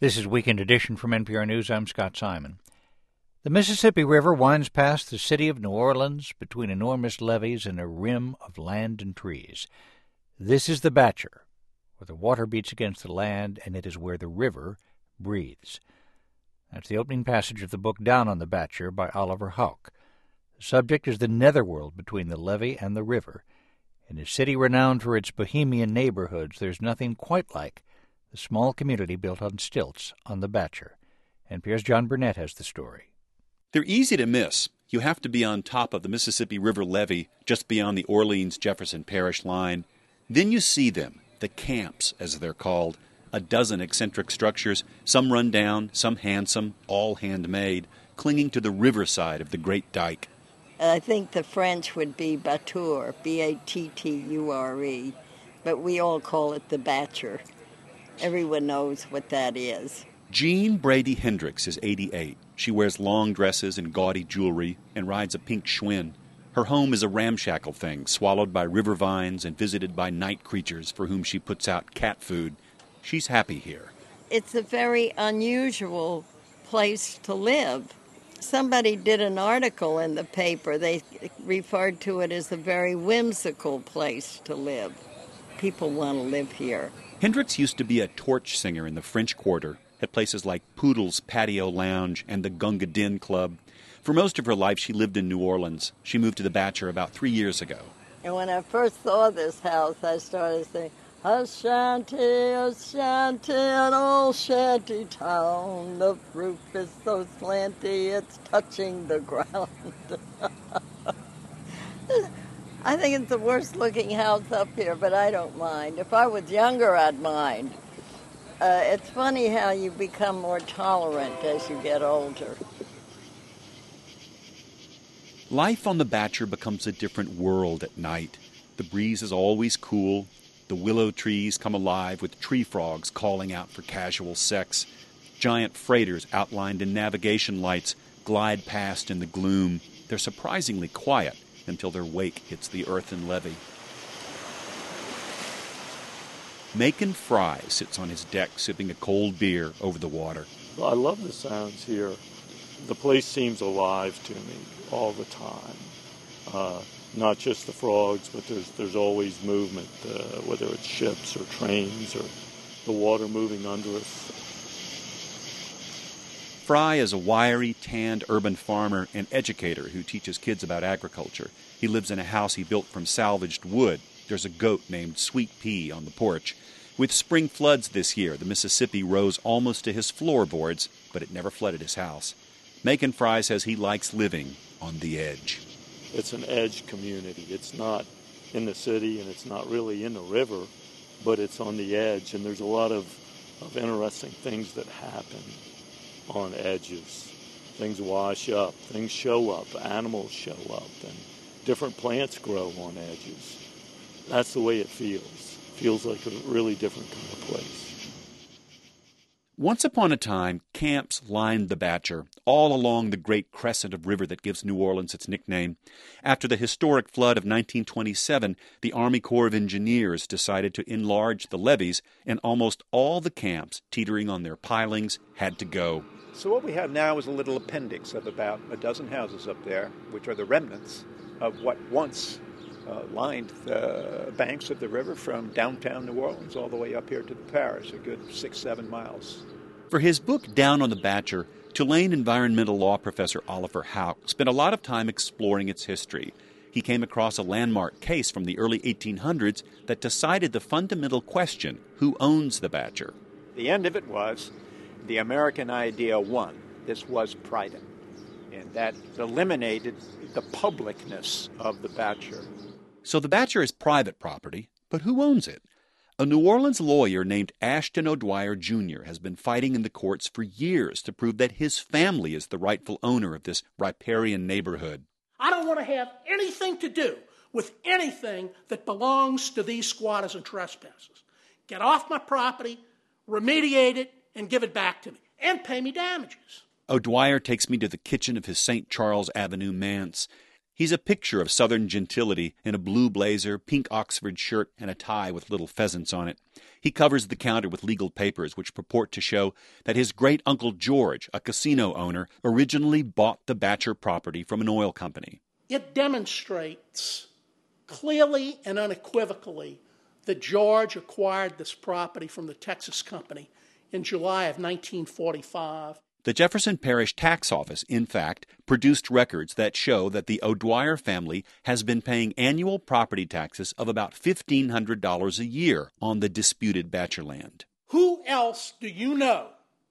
This is Weekend Edition from NPR News. I'm Scott Simon. The Mississippi River winds past the city of New Orleans between enormous levees and a rim of land and trees. This is the Batcher, where the water beats against the land, and it is where the river breathes. That's the opening passage of the book Down on the Batcher by Oliver Houck. The subject is the netherworld between the levee and the river. In a city renowned for its bohemian neighborhoods, there's nothing quite like the small community built on stilts on the Batcher. NPR's John Burnett has the story. They're easy to miss. You have to be on top of the Mississippi River levee just beyond the Orleans-Jefferson Parish line. Then you see them, the camps, as they're called, a dozen eccentric structures, some run down, some handsome, all handmade, clinging to the riverside of the Great Dike. I think the French would be Batture, B-A-T-T-U-R-E, but we all call it the Batcher. Everyone knows what that is. Jean Brady Hendricks is 88. She wears long dresses and gaudy jewelry and rides a pink Schwinn. Her home is a ramshackle thing, swallowed by river vines and visited by night creatures for whom she puts out cat food. She's happy here. It's a very unusual place to live. Somebody did an article in the paper. They referred to it as a very whimsical place to live. People want to live here. Hendricks used to be a torch singer in the French Quarter at places like Poodle's Patio Lounge and the Gunga Din Club. For most of her life, she lived in New Orleans. She moved to the Batcher about 3 years ago. And when I first saw this house, I started saying, "Ashanti, Ashanti, an old shanty town. The roof is so slanty, it's touching the ground." I think it's the worst looking house up here, but I don't mind. If I was younger, I'd mind. It's funny how you become more tolerant as you get older. Life on the Batcher becomes a different world at night. The breeze is always cool. The willow trees come alive with tree frogs calling out for casual sex. Giant freighters outlined in navigation lights glide past in the gloom. They're surprisingly quiet until their wake hits the earthen levee. Macon Fry sits on his deck sipping a cold beer over the water. I love the sounds here. The place seems alive to me all the time. Not just the frogs, but there's always movement, whether it's ships or trains or the water moving under us. Fry is a wiry, tanned urban farmer and educator who teaches kids about agriculture. He lives in a house he built from salvaged wood. There's a goat named Sweet Pea on the porch. With spring floods this year, the Mississippi rose almost to his floorboards, but it never flooded his house. Macon Fry says he likes living on the edge. It's an edge community. It's not in the city and it's not really in the river, but it's on the edge. And there's a lot of interesting things that happen on edges. Things wash up, things show up, animals show up, and different plants grow on edges. That's the way it feels. Feels like a really different kind of place. Once upon a time, camps lined the Batcher, all along the great crescent of river that gives New Orleans its nickname. After the historic flood of 1927, the Army Corps of Engineers decided to enlarge the levees, and almost all the camps teetering on their pilings had to go. So what we have now is a little appendix of about a dozen houses up there, which are the remnants of what once lined the banks of the river from downtown New Orleans all the way up here to the parish, a good 6-7 miles. For his book Down on the Batcher, Tulane environmental law professor Oliver Houck spent a lot of time exploring its history. He came across a landmark case from the early 1800s that decided the fundamental question, who owns the Batcher? The end of it was the American idea won. This was private. And that eliminated the publicness of the Batcher. So the Batcher is private property, but who owns it? A New Orleans lawyer named Ashton O'Dwyer Jr. has been fighting in the courts for years to prove that his family is the rightful owner of this riparian neighborhood. I don't want to have anything to do with anything that belongs to these squatters and trespassers. Get off my property, remediate it, and give it back to me, and pay me damages. O'Dwyer takes me to the kitchen of his St. Charles Avenue manse. He's a picture of Southern gentility in a blue blazer, pink Oxford shirt, and a tie with little pheasants on it. He covers the counter with legal papers which purport to show that his great-uncle George, a casino owner, originally bought the Batcher property from an oil company. It demonstrates clearly and unequivocally that George acquired this property from the Texas Company in July of 1945. The Jefferson Parish Tax Office, in fact, produced records that show that the O'Dwyer family has been paying annual property taxes of about $1,500 a year on the disputed Batcher land. Who else do you know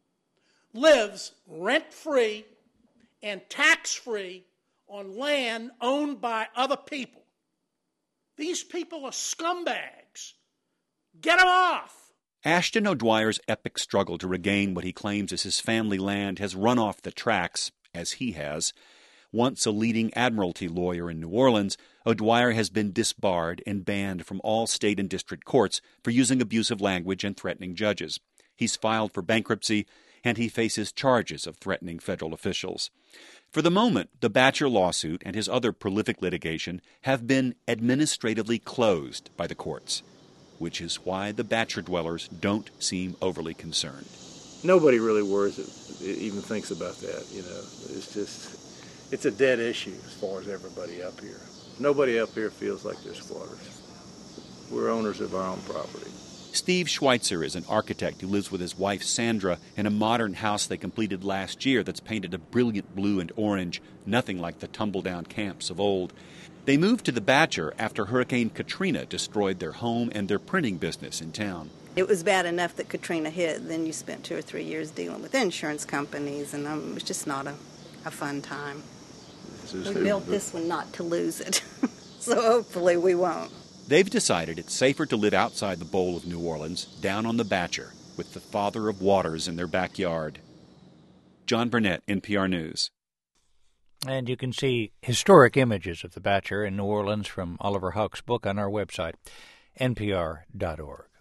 lives rent-free and tax-free on land owned by other people? These people are scumbags. Get them off! Ashton O'Dwyer's epic struggle to regain what he claims is his family land has run off the tracks, as he has. Once a leading admiralty lawyer in New Orleans, O'Dwyer has been disbarred and banned from all state and district courts for using abusive language and threatening judges. He's filed for bankruptcy, and he faces charges of threatening federal officials. For the moment, the Batcher lawsuit and his other prolific litigation have been administratively closed by the courts, which is why the Batcher dwellers don't seem overly concerned. Nobody really worries even thinks about that, It's a dead issue as far as everybody up here. Nobody up here feels like they're squatters. We're owners of our own property. Steve Schweitzer is an architect who lives with his wife Sandra in a modern house they completed last year that's painted a brilliant blue and orange, nothing like the tumble-down camps of old. They moved to the Batcher after Hurricane Katrina destroyed their home and their printing business in town. It was bad enough that Katrina hit. Then you spent 2 or 3 years dealing with insurance companies, and it was just not a fun time. We built this one not to lose it, so hopefully we won't. They've decided it's safer to live outside the bowl of New Orleans, down on the Batcher, with the father of waters in their backyard. John Burnett, NPR News. And you can see historic images of the Batcher in New Orleans from Oliver Huck's book on our website, npr.org.